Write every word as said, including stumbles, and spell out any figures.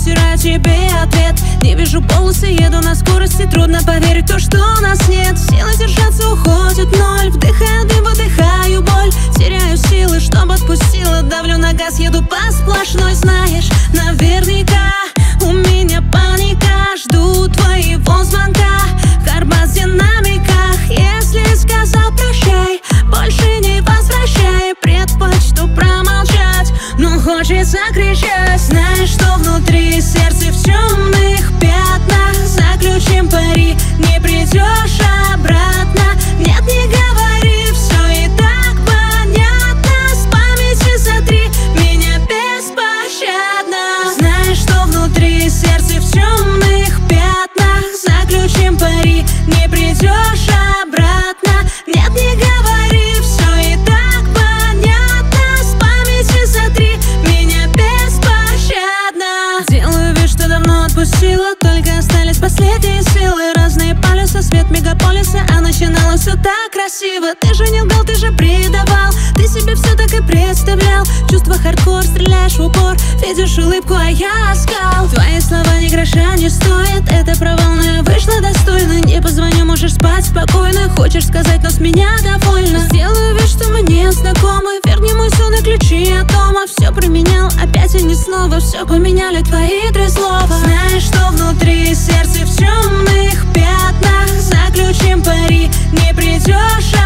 стираю тебе ответ. Не вижу полосы, еду на скорости, трудно поверить в то, что нас нет. Силы держаться уходит в ноль, вдыхаю дым, выдыхаю боль. Теряю силы, чтобы отпустила, давлю на газ, еду по сплошной. Знаешь, наверняка у меня паника, жду твоего звонка. Карбас в динамиках, если сказал прощай, больше не возвращай. Предпочту промолчать, но хочется кричать. Знаешь, что внутри сердце в темных пятнах. Заключим пари, не придешь обратно. Нет, не говори, все и так понятно. С памяти сотри меня беспощадно. Знаешь, что внутри сердце в темных пятнах. Заключим пари, не придешь обратно. Нет, не говори, все и так понятно. С памяти сотри меня беспощадно. Делаю вид, что давно отпустила, только остались последние силы. Разные полюса, свет мегаполиса, а начиналось все так красиво. Ты же не лгал, ты же предавал, ты себе все так и представлял. Чувство хардкор, стреляешь в упор, видишь улыбку, а я оскал. Твои слова ни гроша не стоят, это провал, но я вышла достойно. Не позвоню, можешь спать спокойно, хочешь сказать, но с меня довольна. Сделаю вид, что мы не знакомы, верни мой сон и ключи от дома. Все променял, опять и не снова, все поменяли твои три слова. Знаешь, что внутри сердце в темных пятнах. Заключим пари, не придешь